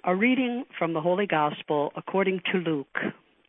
A reading from the Holy Gospel according to Luke.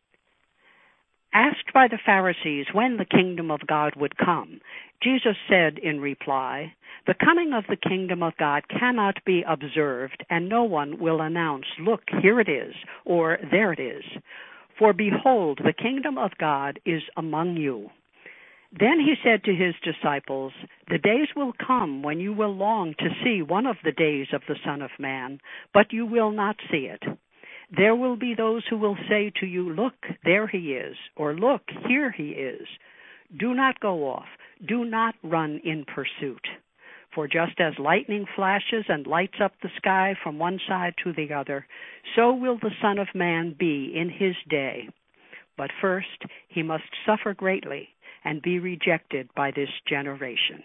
Asked by the Pharisees when the kingdom of God would come, Jesus said in reply, "The coming of the kingdom of God cannot be observed, and no one will announce, 'Look, here it is,' or 'there it is.' For behold, the kingdom of God is among you." Then he said to his disciples, "The days will come when you will long to see one of the days of the Son of Man, but you will not see it. There will be those who will say to you, 'Look, there he is,' or 'Look, here he is.' Do not go off. Do not run in pursuit. For just as lightning flashes and lights up the sky from one side to the other, so will the Son of Man be in his day. But first he must suffer greatly and be rejected by this generation."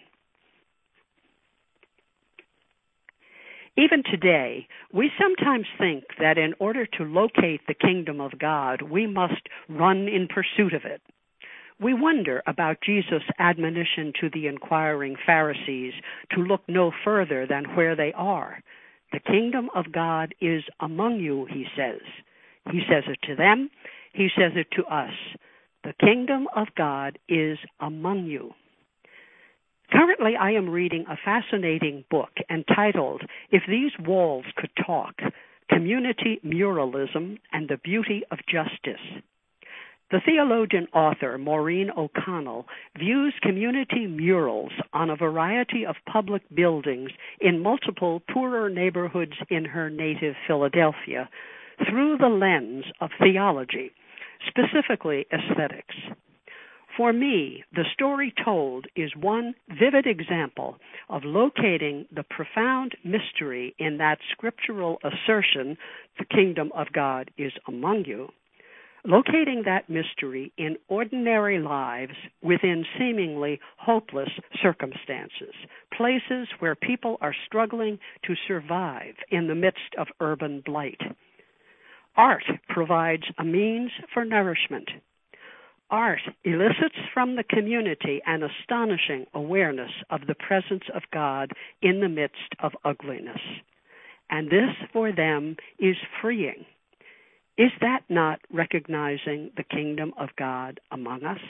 Even today, we sometimes think that in order to locate the kingdom of God, we must run in pursuit of it. We wonder about Jesus' admonition to the inquiring Pharisees to look no further than where they are. The kingdom of God is among you, he says. He says it to them. He says it to us. The kingdom of God is among you. Currently, I am reading a fascinating book entitled "If These Walls Could Talk: Community Muralism and the Beauty of Justice." The theologian author Maureen O'Connell views community murals on a variety of public buildings in multiple poorer neighborhoods in her native Philadelphia through the lens of theology, specifically aesthetics. For me, the story told is one vivid example of locating the profound mystery in that scriptural assertion, "The kingdom of God is among you," locating that mystery in ordinary lives within seemingly hopeless circumstances, places where people are struggling to survive in the midst of urban blight. Art provides a means for nourishment. Art elicits from the community an astonishing awareness of the presence of God in the midst of ugliness. And this, for them, is freeing. Is that not recognizing the kingdom of God among us?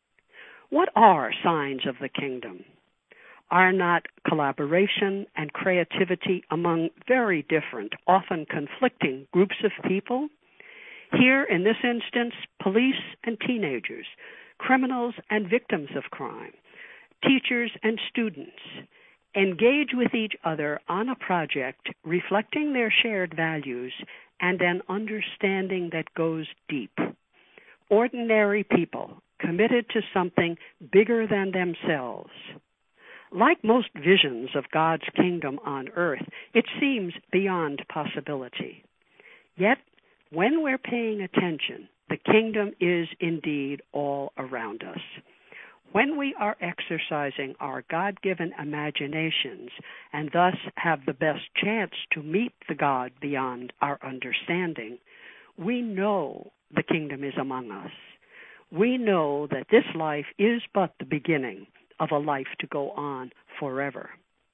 What are signs of the kingdom? Are not collaboration and creativity among very different, often conflicting groups of people? Here, in this instance, police and teenagers, criminals and victims of crime, teachers and students, engage with each other on a project reflecting their shared values and an understanding that goes deep. Ordinary people committed to something bigger than themselves. Like most visions of God's kingdom on earth, it seems beyond possibility. Yet, when we're paying attention, the kingdom is indeed all around us. When we are exercising our God-given imaginations and thus have the best chance to meet the God beyond our understanding, we know the kingdom is among us. We know that this life is but the beginning of a life to go on forever.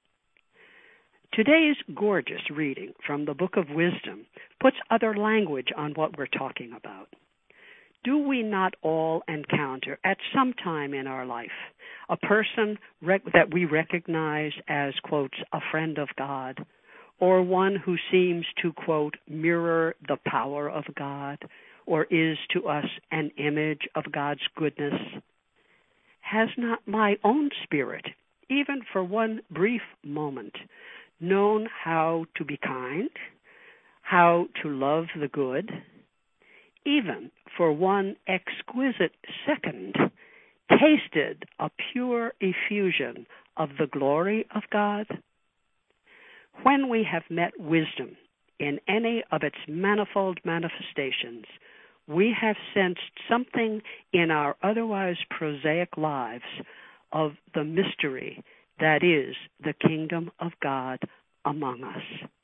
Today's gorgeous reading from the Book of Wisdom puts other language on what we're talking about. Do we not all encounter at some time in our life a person that we recognize as, quotes, a friend of God, or one who seems to, quote, mirror the power of God, or is to us an image of God's goodness? Has not my own spirit, even for one brief moment, known how to be kind, how to love the good, even for one exquisite second, tasted a pure effusion of the glory of God? When we have met wisdom in any of its manifold manifestations, we have sensed something in our otherwise prosaic lives of the mystery that is the kingdom of God among us.